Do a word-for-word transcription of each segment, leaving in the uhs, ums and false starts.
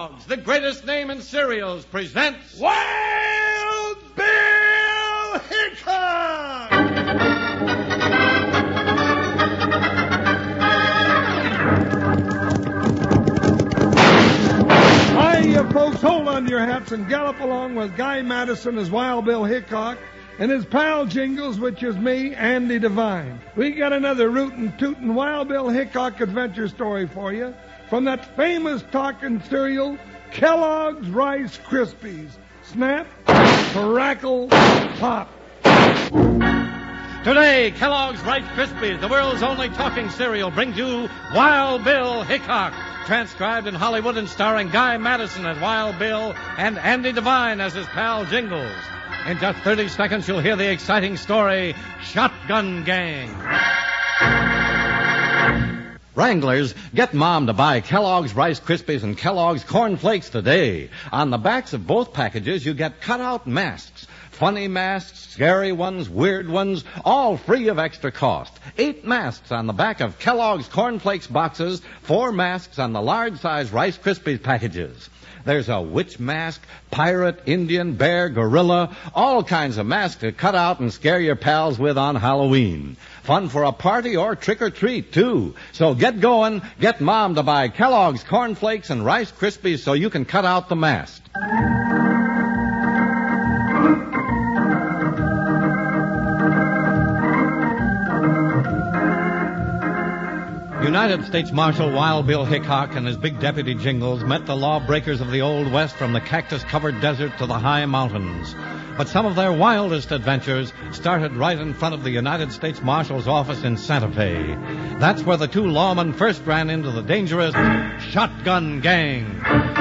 Kellogg's, the greatest name in cereals, presents Wild Bill Hickok! Hi, you folks, hold on to your hats and gallop along with Guy Madison as Wild Bill Hickok and his pal Jingles, which is me, Andy Devine. We got another rootin' tootin' Wild Bill Hickok adventure story for you from that famous talking cereal, Kellogg's Rice Krispies. Snap, crackle, pop. Today, Kellogg's Rice Krispies, the world's only talking cereal, brings you Wild Bill Hickok, transcribed in Hollywood and starring Guy Madison as Wild Bill and Andy Devine as his pal Jingles. In just thirty seconds, you'll hear the exciting story, Shotgun Gang. Wranglers, get Mom to buy Kellogg's Rice Krispies and Kellogg's Corn Flakes today. On the backs of both packages, you get cutout masks. Funny masks, scary ones, weird ones, all free of extra cost. Eight masks on the back of Kellogg's Corn Flakes boxes, four masks on the large-size Rice Krispies packages. There's a witch mask, pirate, Indian, bear, gorilla, all kinds of masks to cut out and scare your pals with on Halloween. Fun for a party or trick-or-treat, too. So get going, get Mom to buy Kellogg's Corn Flakes and Rice Krispies so you can cut out the mask. United States Marshal Wild Bill Hickok and his big deputy Jingles met the lawbreakers of the Old West from the cactus-covered desert to the high mountains. But some of their wildest adventures started right in front of the United States Marshal's office in Santa Fe. That's where the two lawmen first ran into the dangerous Shotgun Gang.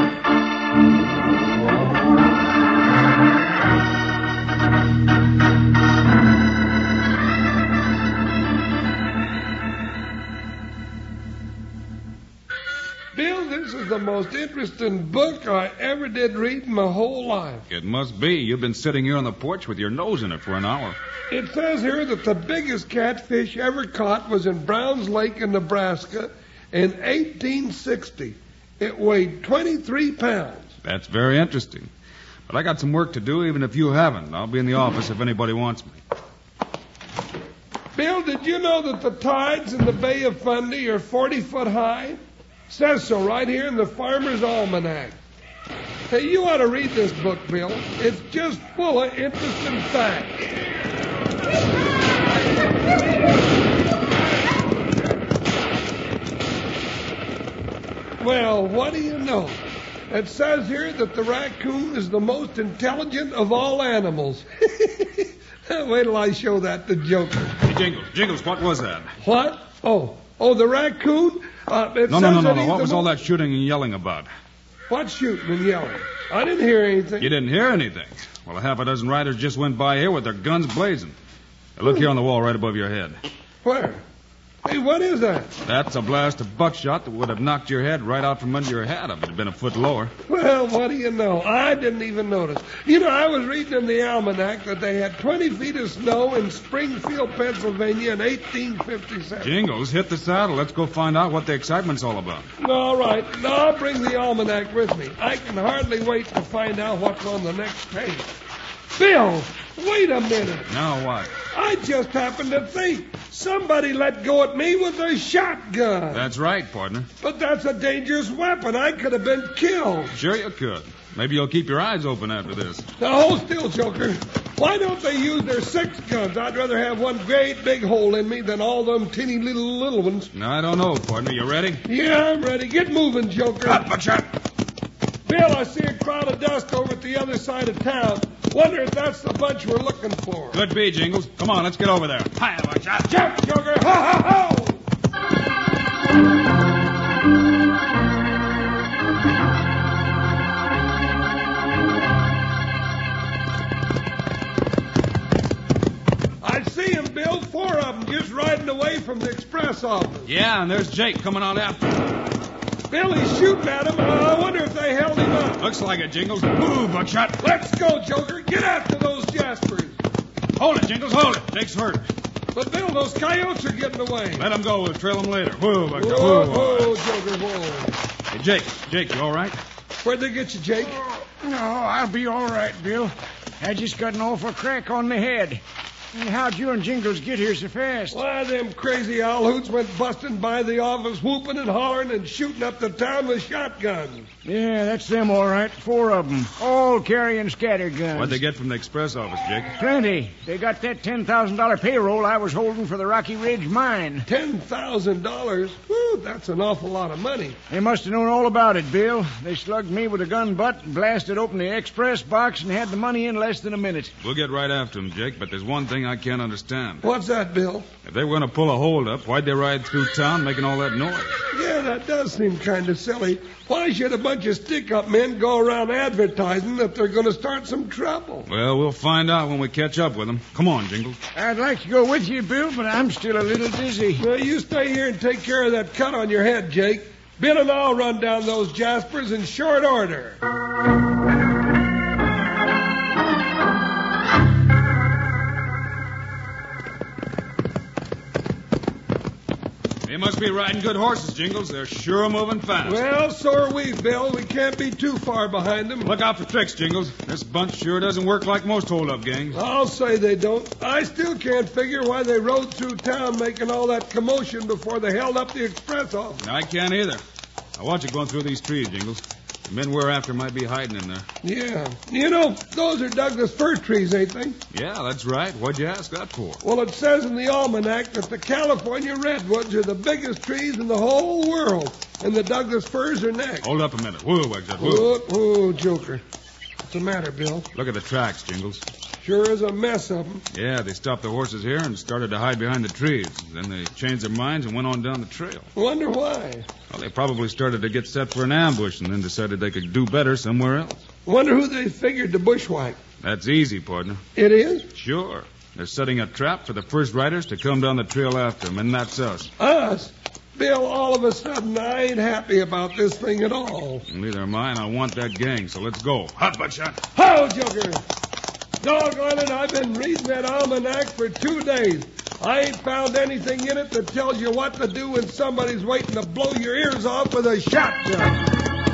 This is the most interesting book I ever did read in my whole life. It must be. You've been sitting here on the porch with your nose in it for an hour. It says here that the biggest catfish ever caught was in Browns Lake in Nebraska in eighteen sixty. It weighed twenty-three pounds. That's very interesting. But I got some work to do, even if you haven't. I'll be in the office if anybody wants me. Bill, did you know that the tides in the Bay of Fundy are forty foot high? Says so right here in the Farmer's Almanac. Hey, you ought to read this book, Bill. It's just full of interesting facts. Well, what do you know? It says here that the raccoon is the most intelligent of all animals. Wait till I show that to Joker. Hey, Jingles, Jingles, what was that? What? Oh, oh, the raccoon? Uh, it no, says no, no, no, that no. he's What the was mo- all that shooting and yelling about? What shooting and yelling? I didn't hear anything. You didn't hear anything? Well, a half a dozen riders just went by here with their guns blazing. Now, look here on the wall right above your head. Where? Hey, what is that? That's a blast of buckshot that would have knocked your head right out from under your hat if it had been a foot lower. Well, what do you know? I didn't even notice. You know, I was reading in the almanac that they had twenty feet of snow in Springfield, Pennsylvania in eighteen fifty-seven. Jingles, hit the saddle. Let's go find out what the excitement's all about. All right. Now I'll bring the almanac with me. I can hardly wait to find out what's on the next page. Bill, wait a minute. Now what? I just happened to think somebody let go at me with a shotgun. That's right, partner. But that's a dangerous weapon. I could have been killed. Sure you could. Maybe you'll keep your eyes open after this. Now, hold still, Joker. Why don't they use their six guns? I'd rather have one great big hole in me than all them teeny little little ones. No, I don't know, partner. You ready? Yeah, I'm ready. Get moving, Joker. Hot buckshot. Bill, I see a cloud of dust over at the other side of town. Wonder if that's the bunch we're looking for. Could be, Jingles. Come on, let's get over there. Hi, buckshot. Jump, Joker. Ha, ha, ha! I see him, Bill. Four of them just riding away from the express office. Yeah, and there's Jake coming on after him. Bill, he's shooting at him. I wonder if they held him up. Looks like it, Jingles. Move, buckshot. Let's go, Joker. Get after those Jaspers. Hold it, Jingles, hold it. Jake's hurt. But, Bill, those coyotes are getting away. Let them go. We'll trail them later. Whoa, buckshot. Whoa, Whoa, whoa, Joker, whoa. Hey, Jake. Jake, you all right? Where'd they get you, Jake? No, I'll be all right, Bill. I just got an awful crack on the head. And how'd you and Jingles get here so fast? Why, them crazy owl hoots went busting by the office, whooping and hollering and shooting up the town with shotguns. Yeah, that's them, all right. Four of them, all carrying scatter guns. What'd they get from the express office, Jake? Plenty. They got that ten thousand dollars payroll I was holding for the Rocky Ridge mine. ten thousand dollars? Whew, that's an awful lot of money. They must have known all about it, Bill. They slugged me with a gun butt, blasted open the express box, and had the money in less than a minute. We'll get right after them, Jake, but there's one thing I can't understand. What's that, Bill? If they were going to pull a hold-up, why'd they ride through town making all that noise? Yeah, that does seem kind of silly. Why should a bunch of stick-up men go around advertising that they're going to start some trouble? Well, we'll find out when we catch up with them. Come on, Jingles. I'd like to go with you, Bill, but I'm still a little dizzy. Well, you stay here and take care of that cut on your head, Jake. Bill and I'll run down those Jaspers in short order. They must be riding good horses, Jingles. They're sure moving fast. Well, so are we, Bill. We can't be too far behind them. Look out for tricks, Jingles. This bunch sure doesn't work like most hold-up gangs. I'll say they don't. I still can't figure why they rode through town making all that commotion before they held up the express office. I can't either. Now watch it going through these trees, Jingles. The men we're after might be hiding in there. Yeah. You know, those are Douglas fir trees, ain't they? Yeah, that's right. What'd you ask that for? Well, it says in the almanac that the California redwoods are the biggest trees in the whole world, and the Douglas firs are next. Hold up a minute. Whoa, Wexford. Whoa, whoa, Joker. What's the matter, Bill? Look at the tracks, Jingles. Sure is a mess of them. Yeah, they stopped the horses here and started to hide behind the trees. Then they changed their minds and went on down the trail. Wonder why. Well, they probably started to get set for an ambush and then decided they could do better somewhere else. Wonder who they figured to bushwhack. That's easy, partner. It is? Sure. They're setting a trap for the first riders to come down the trail after them, and that's us. Us? Bill, all of a sudden, I ain't happy about this thing at all. Neither am I, and I want that gang, so let's go. Hot buttshot. Ho, Joker! Doggone it, I've been reading that almanac for two days. I ain't found anything in it that tells you what to do when somebody's waiting to blow your ears off with a shotgun.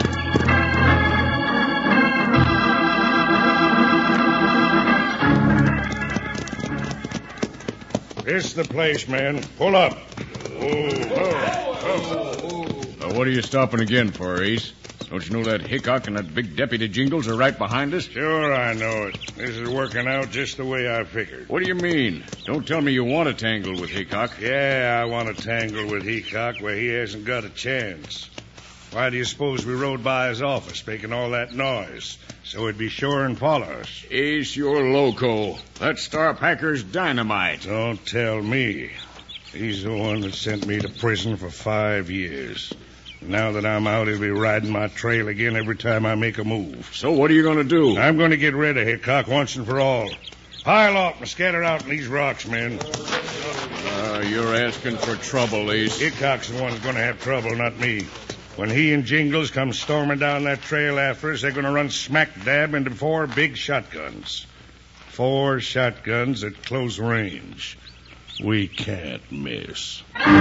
This the place, man. Pull up. Oh, oh, oh. Now, what are you stopping again for, Ace? Don't you know that Hickok and that big deputy Jingles are right behind us? Sure, I know it. This is working out just the way I figured. What do you mean? Don't tell me you want to tangle with Hickok. Yeah, I want to tangle with Hickok where he hasn't got a chance. Why do you suppose we rode by his office making all that noise? So he'd be sure and follow us. Ace, you're loco. That Star Packer's dynamite. Don't tell me. He's the one that sent me to prison for five years. Now that I'm out, he'll be riding my trail again every time I make a move. So what are you going to do? I'm going to get rid of Hickok once and for all. Pile off and scatter out in these rocks, men. Uh, you're asking for trouble, Ace. Hickok's the one who's going to have trouble, not me. When he and Jingles come storming down that trail after us, they're going to run smack dab into four big shotguns. Four shotguns at close range. We can't miss.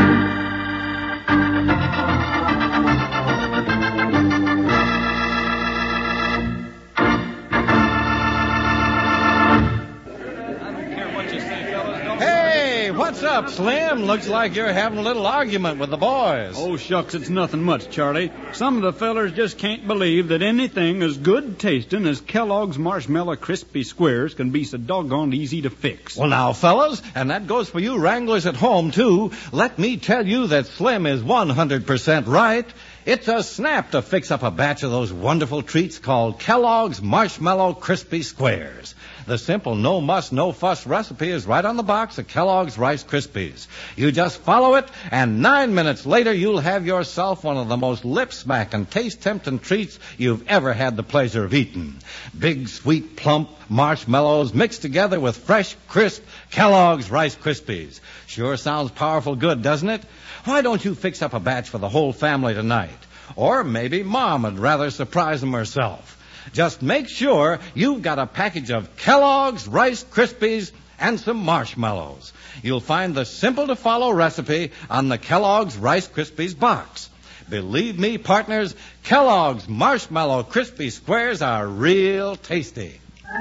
What's up, Slim? Looks like you're having a little argument with the boys. Oh, shucks, it's nothing much, Charlie. Some of the fellers just can't believe that anything as good tasting as Kellogg's Marshmallow Crispy Squares can be so doggone easy to fix. Well, now, fellas, and that goes for you wranglers at home, too, let me tell you that Slim is one hundred percent right. It's a snap to fix up a batch of those wonderful treats called Kellogg's Marshmallow Crispy Squares. The simple no-muss, no-fuss recipe is right on the box of Kellogg's Rice Krispies. You just follow it, and nine minutes later, you'll have yourself one of the most lip-smacking, taste-tempting treats you've ever had the pleasure of eating. Big, sweet, plump marshmallows mixed together with fresh, crisp Kellogg's Rice Krispies. Sure sounds powerful good, doesn't it? Why don't you fix up a batch for the whole family tonight? Or maybe Mom would rather surprise them herself. Just make sure you've got a package of Kellogg's Rice Krispies and some marshmallows. You'll find the simple-to-follow recipe on the Kellogg's Rice Krispies box. Believe me, partners, Kellogg's Marshmallow Crispy Squares are real tasty.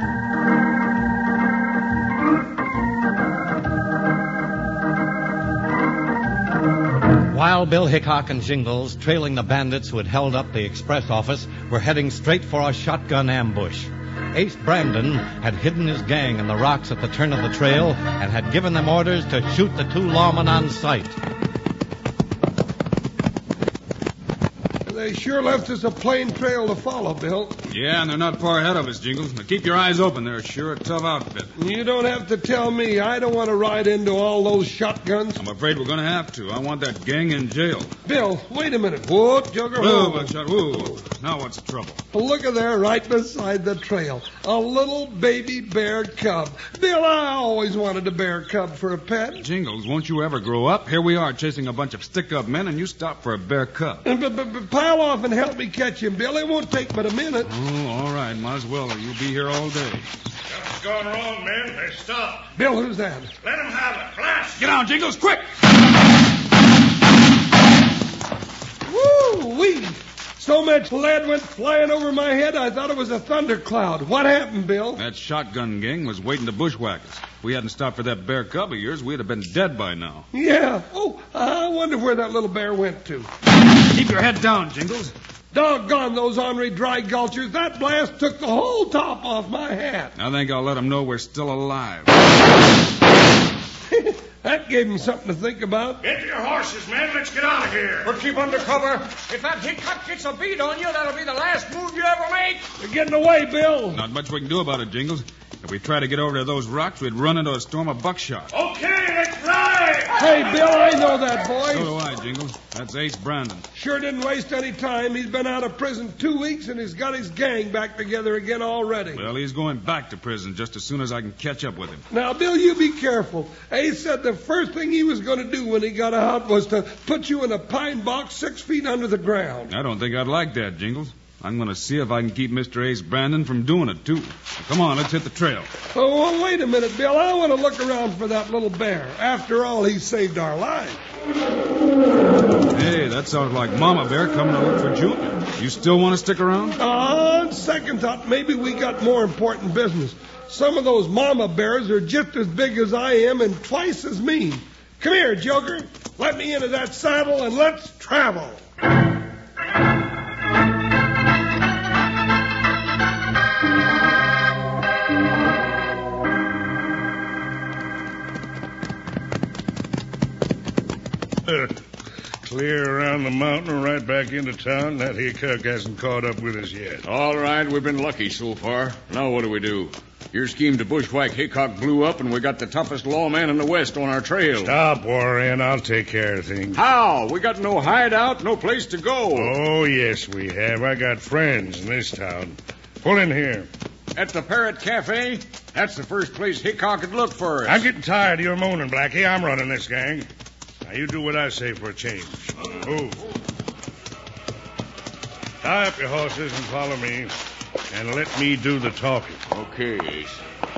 Wild Bill Hickok and Jingles, trailing the bandits who had held up the express office, were heading straight for a shotgun ambush. Ace Brandon had hidden his gang in the rocks at the turn of the trail and had given them orders to shoot the two lawmen on sight. They sure left us a plain trail to follow, Bill. Yeah, and they're not far ahead of us, Jingles. Now keep your eyes open. They're sure a tough outfit. You don't have to tell me. I don't want to ride into all those shotguns. I'm afraid we're going to have to. I want that gang in jail. Bill, wait a minute. Whoa, Joker. Whoa, Whoa. Buckshot. Whoa. Now what's the trouble? Look at there, right beside the trail. A little baby bear cub. Bill, I always wanted a bear cub for a pet. Jingles, won't you ever grow up? Here we are chasing a bunch of stick-up men, and you stop for a bear cub. But, but, but pile off and help me catch him, Bill. It won't take but a minute. Oh, all right. Might as well, or you'll be here all day. What's gone wrong, men? They stopped. Bill, who's that? Let them have it. Blast! Get down, Jingles, quick! Woo-wee! So much lead went flying over my head, I thought it was a thundercloud. What happened, Bill? That shotgun gang was waiting to bushwhack us. If we hadn't stopped for that bear cub of yours, we'd have been dead by now. Yeah. Oh, I wonder where that little bear went to. Keep your head down, Jingles. Doggone those ornery dry gulchers. That blast took the whole top off my hat. I think I'll let them know we're still alive. That gave him something to think about. Get to your horses, men. Let's get out of here. But keep under cover. If that Hickok gets a bead on you, that'll be the last move you ever make. You're getting away, Bill. Not much we can do about it, Jingles. If we try to get over to those rocks, we'd run into a storm of buckshot. Okay, let's ride. Hey, Bill, I know that boy. So do I, Jingles. That's Ace Brandon. Sure didn't waste any time. He's been out of prison two weeks, and he's got his gang back together again already. Well, he's going back to prison just as soon as I can catch up with him. Now, Bill, you be careful. Ace said the first thing he was going to do when he got out was to put you in a pine box six feet under the ground. I don't think I'd like that, Jingles. I'm going to see if I can keep Mister Ace Brandon from doing it, too. So come on, let's hit the trail. Oh, well, wait a minute, Bill. I want to look around for that little bear. After all, he saved our lives. Hey, that sounds like Mama Bear coming to look for Junior. You still want to stick around? On second thought, maybe we got more important business. Some of those mama bears are just as big as I am and twice as mean. Come here, Joker. Let me into that saddle and let's travel. Clear around the mountain and right back into town. That Hickok hasn't caught up with us yet. All right, we've been lucky so far. Now what do we do? Your scheme to bushwhack Hickok blew up, and we got the toughest lawman in the West on our trail. Stop worrying. I'll take care of things. How? We got no hideout, no place to go. Oh, yes, we have. I got friends in this town. Pull in here. At the Parrot Cafe? That's the first place Hickok could look for us. I'm getting tired of your moaning, Blackie. I'm running this gang. Now, you do what I say for a change. Move. Tie up your horses and follow me, and let me do the talking. Okay.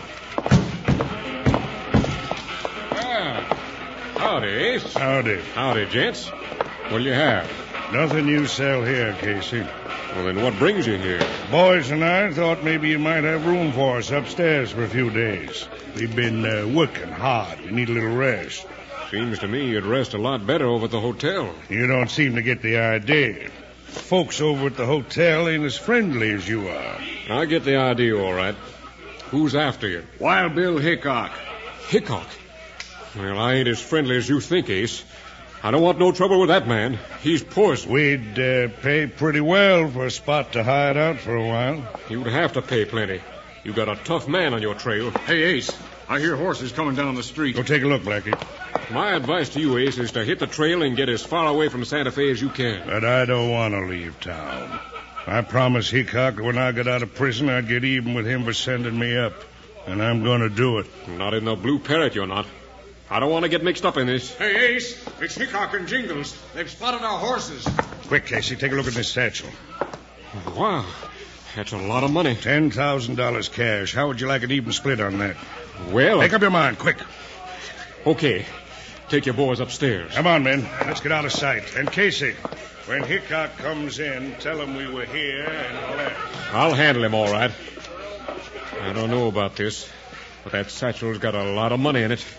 Ah, howdy, Ace. Howdy. Howdy, gents. What'll you have? Nothing you sell here, Casey. Well, then what brings you here? Boys and I thought maybe you might have room for us upstairs for a few days. We've been uh, working hard. We need a little rest. Seems to me you'd rest a lot better over at the hotel. You don't seem to get the idea. Folks over at the hotel ain't as friendly as you are. I get the idea, all right. Who's after you? Wild Bill Hickok. Hickok? Well, I ain't as friendly as you think, Ace. I don't want no trouble with that man. He's poison. We'd uh, pay pretty well for a spot to hide out for a while. You'd have to pay plenty. You got a tough man on your trail. Hey, Ace, I hear horses coming down the street. Go take a look, Blackie. My advice to you, Ace, is to hit the trail and get as far away from Santa Fe as you can. But I don't want to leave town. I promised Hickok that when I got out of prison, I'd get even with him for sending me up. And I'm going to do it. Not in the Blue Parrot, you're not. I don't want to get mixed up in this. Hey, Ace, it's Hickok and Jingles. They've spotted our horses. Quick, Casey, take a look at this satchel. Wow, that's a lot of money. Ten thousand dollars cash. How would you like an even split on that? Well... Make up your mind, quick. Okay. Take your boys upstairs. Come on, men. Let's get out of sight. And Casey, When Hickok comes in, tell him we were here and left. I'll handle him all right. I don't know about this, but that satchel's got a lot of money in it.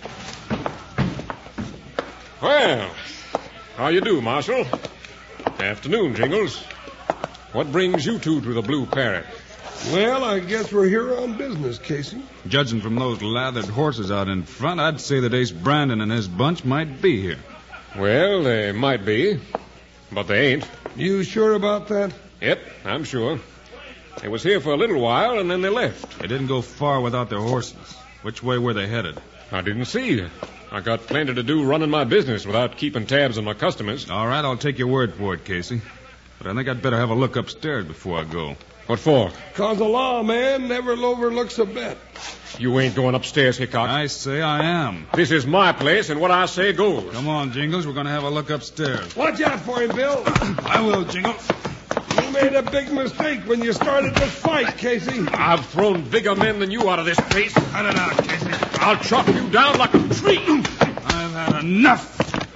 Well, how you do, Marshal? Afternoon, Jingles. What brings you two to the Blue Parrot? Well, I guess we're here on business, Casey. Judging from those lathered horses out in front, I'd say that Ace Brandon and his bunch might be here. Well, they might be, but they ain't. You sure about that? Yep, I'm sure. They was here for a little while, and then they left. They didn't go far without their horses. Which way were they headed? I didn't see. I got plenty to do running my business without keeping tabs on my customers. All right, I'll take your word for it, Casey. But I think I'd better have a look upstairs before I go. What for? Cause the law, man, never overlooks a bet. You ain't going upstairs, Hickok. I say I am. This is my place, and what I say goes. Come on, Jingles. We're going to have a look upstairs. Watch out for him, Bill. I will, Jingles. You made a big mistake when you started this fight, Casey. I've thrown bigger men than you out of this place. Cut it out, Casey. I'll chop you down like a tree. I've had enough.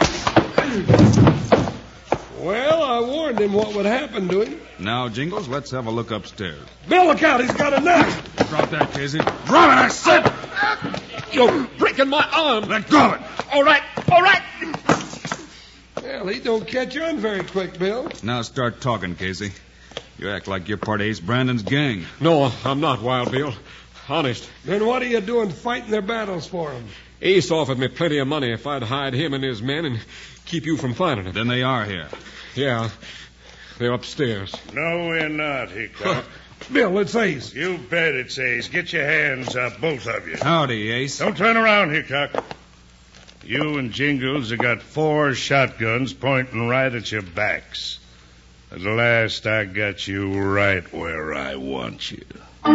Well, I warned him what would happen to him. Now, Jingles, let's have a look upstairs. Bill, look out. He's got a knife. Drop that, Casey. Drop it, I said. You're breaking my arm. Let go of it. All right, all right. Well, he don't catch on very quick, Bill. Now start talking, Casey. You act like you're part of Ace Brandon's gang. No, I'm not, Wild Bill. Honest. Then what are you doing fighting their battles for him? Ace offered me plenty of money if I'd hide him and his men and keep you from finding him. Then they are here. Yeah, they're upstairs. No, we're not, Hickok. Bill, it's Ace. You bet it's Ace. Get your hands up, both of you. Howdy, Ace. Don't turn around, Hickok. You and Jingles have got four shotguns pointing right at your backs. At last, I got you right where I want you.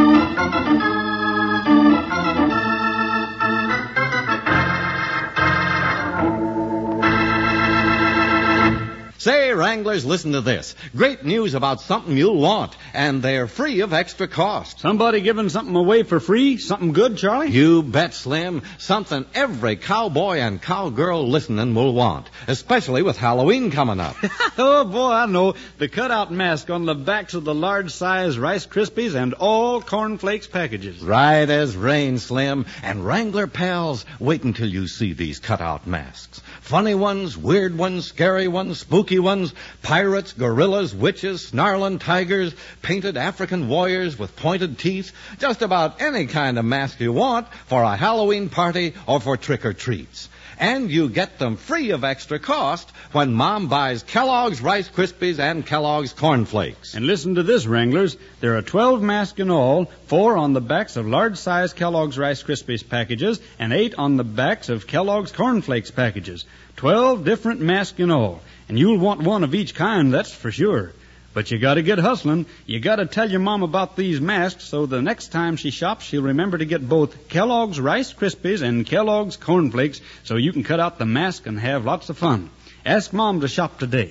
Say, Wranglers, listen to this. Great news about something you'll want, and they're free of extra cost. Somebody giving something away for free? Something good, Charlie? You bet, Slim. Something every cowboy and cowgirl listening will want, especially with Halloween coming up. Oh, boy, I know. The cutout mask on the backs of the large-size Rice Krispies and all cornflakes packages. Right as rain, Slim. And Wrangler pals, wait until you see these cutout masks. Funny ones, weird ones, scary ones, spooky ones, pirates, gorillas, witches, snarling tigers, painted African warriors with pointed teeth, just about any kind of mask you want for a Halloween party or for trick-or-treats. And you get them free of extra cost when Mom buys Kellogg's Rice Krispies and Kellogg's Corn Flakes. And listen to this, Wranglers. There are twelve masks in all, four on the backs of large-size Kellogg's Rice Krispies packages, and eight on the backs of Kellogg's Corn Flakes packages. Twelve different masks in all. And you'll want one of each kind, that's for sure. But you gotta get hustling. You gotta tell your mom about these masks so the next time she shops, she'll remember to get both Kellogg's Rice Krispies and Kellogg's Corn Flakes so you can cut out the mask and have lots of fun. Ask Mom to shop today.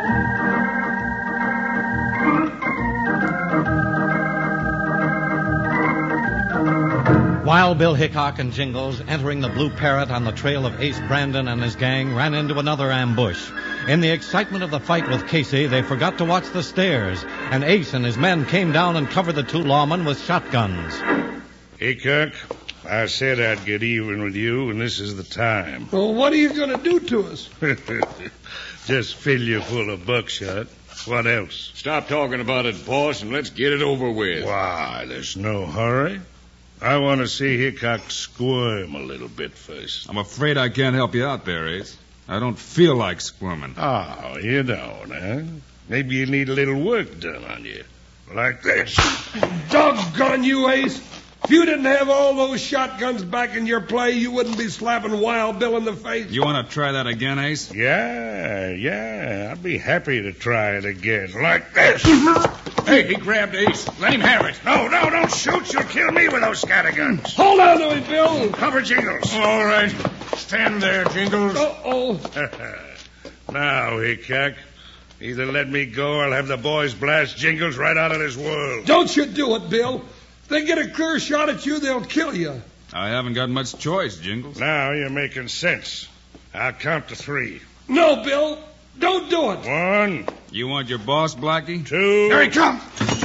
Wild Bill Hickok and Jingles, entering the Blue Parrot on the trail of Ace Brandon and his gang, ran into another ambush. In the excitement of the fight with Casey, they forgot to watch the stairs, and Ace and his men came down and covered the two lawmen with shotguns. Hickok, I said I'd get even with you, and this is the time. Well, what are you going to do to us? Just fill you full of buckshot. What else? Stop talking about it, boss, and let's get it over with. Why, there's no hurry. I want to see Hickok squirm a little bit first. I'm afraid I can't help you out there, Ace. I don't feel like squirming. Oh, you don't, huh? Maybe you need a little work done on you. Like this. Doggone you, Ace. If you didn't have all those shotguns back in your play, you wouldn't be slapping Wild Bill in the face. You want to try that again, Ace? Yeah, yeah. I'd be happy to try it again. Like this. Hey, he grabbed Ace. Let him have it. No, no, don't shoot. You'll kill me with those scatterguns. Hold on to him, Bill. Cover Jingles. All right. Stand there, Jingles. Uh-oh. Now, Hickok, either let me go or I'll have the boys blast Jingles right out of this world. Don't you do it, Bill. If they get a clear shot at you, they'll kill you. I haven't got much choice, Jingles. Now you're making sense. I'll count to three. No, Bill. Don't do it. One, You want your boss, Blackie? Two. Here he comes.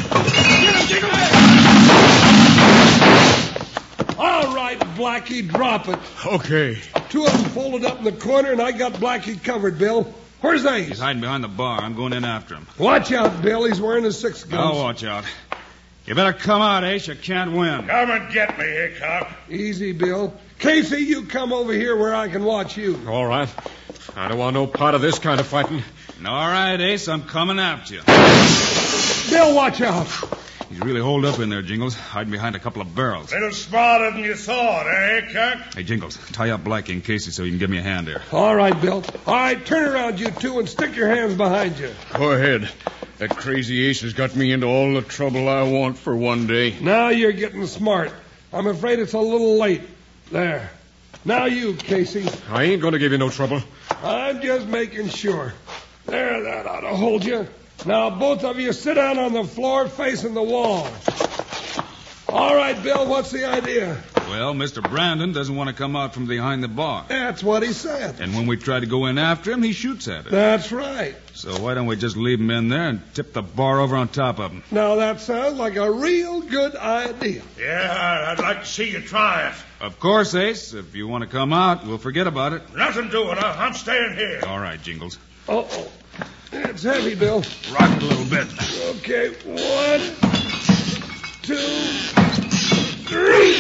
All right, Blackie, drop it. Okay. Two of them folded up in the corner, and I got Blackie covered, Bill. Where's Ace? He's hiding behind the bar. I'm going in after him. Watch out, Bill. He's wearing his six guns. I'll watch out. You better come out, Ace. You can't win. Come and get me, Hickok. Easy, Bill. Casey, you come over here where I can watch you. All right. I don't want no part of this kind of fighting. All right, Ace. I'm coming after you. Bill, watch out. He's really holed up in there, Jingles, hiding behind a couple of barrels. Little smarter than you thought, eh, Hickok? Hey, Jingles, tie up Blackie and Casey so you can give me a hand here. All right, Bill. All right, turn around, you two, and stick your hands behind you. Go ahead. That crazy Ace has got me into all the trouble I want for one day. Now you're getting smart. I'm afraid it's a little late. There. Now you, Casey. I ain't going to give you no trouble. I'm just making sure. There, that ought to hold you. Now, both of you sit down on the floor facing the wall. All right, Bill, what's the idea? Well, Mister Brandon doesn't want to come out from behind the bar. That's what he said. And when we try to go in after him, he shoots at it. That's right. So why don't we just leave him in there and tip the bar over on top of him? Now, that sounds like a real good idea. Yeah, I'd like to see you try it. Of course, Ace. If you want to come out, we'll forget about it. Nothing doing. I'm staying here. All right, Jingles. Uh-oh. It's heavy, Bill. Rock it a little bit. Okay, one, two, three.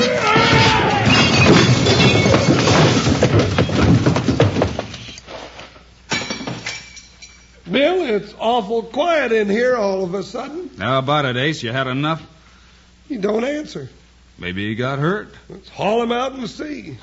Bill, it's awful quiet in here all of a sudden. How about it, Ace? You had enough? He don't answer. Maybe he got hurt. Let's haul him out and see.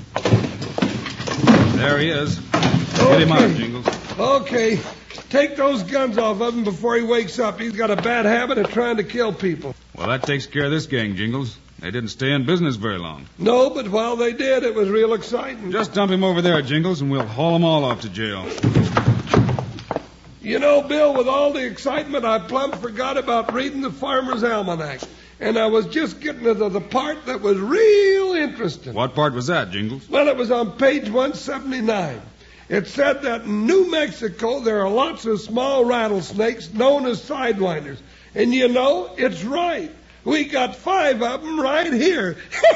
There he is. Get him out, Jingles. Okay. Take those guns off of him before he wakes up. He's got a bad habit of trying to kill people. Well, that takes care of this gang, Jingles. They didn't stay in business very long. No, but while they did, it was real exciting. Just dump him over there, Jingles, and we'll haul them all off to jail. You know, Bill, with all the excitement, I plumb forgot about reading the Farmer's Almanac. And I was just getting to the part that was real interesting. What part was that, Jingles? Well, it was on page one seventy-nine. It said that in New Mexico there are lots of small rattlesnakes known as sidewinders. And you know, it's right. We got five of them right here.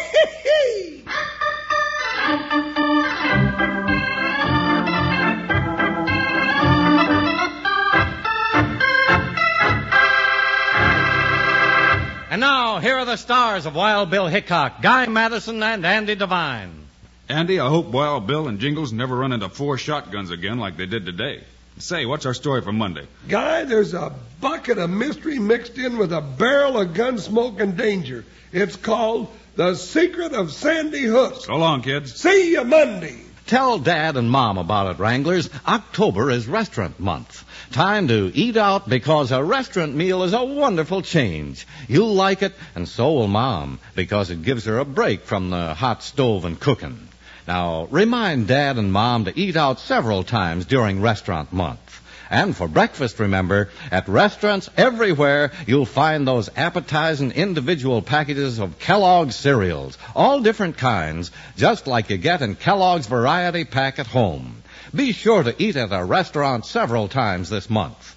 And now, here are the stars of Wild Bill Hickok, Guy Madison, and Andy Devine. Andy, I hope Wild Bill and Jingles never run into four shotguns again like they did today. Say, what's our story for Monday? Guy, there's a bucket of mystery mixed in with a barrel of gun smoke and danger. It's called The Secret of Sandy Hook. So long, kids. See you Monday. Tell Dad and Mom about it, Wranglers. October is restaurant month. Time to eat out because a restaurant meal is a wonderful change. You'll like it, and so will Mom, because it gives her a break from the hot stove and cooking. Now, remind Dad and Mom to eat out several times during restaurant month. And for breakfast, remember, at restaurants everywhere, you'll find those appetizing individual packages of Kellogg's cereals, all different kinds, just like you get in Kellogg's Variety Pack at home. Be sure to eat at a restaurant several times this month.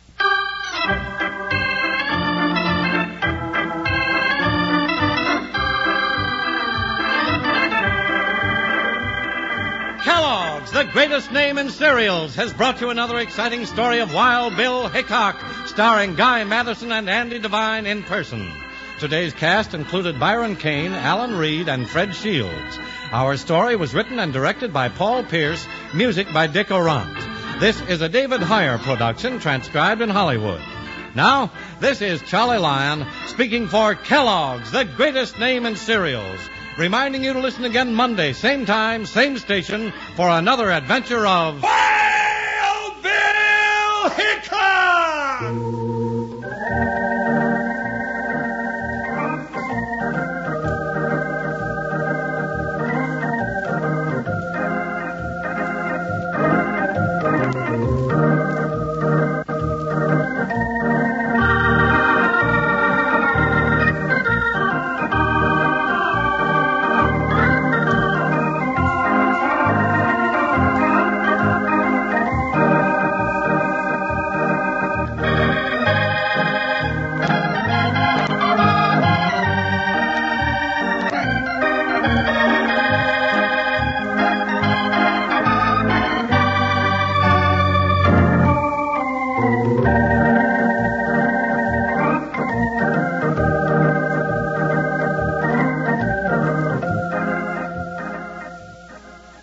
Kellogg's, the greatest name in cereals, has brought you another exciting story of Wild Bill Hickok, starring Guy Madison and Andy Devine in person. Today's cast included Byron Kane, Alan Reed, and Fred Shields. Our story was written and directed by Paul Pierce, music by Dick Orant. This is a David Heyer production, transcribed in Hollywood. Now, this is Charlie Lyon speaking for Kellogg's, the greatest name in cereals, reminding you to listen again Monday, same time, same station, for another adventure of Wild Bill Hickok!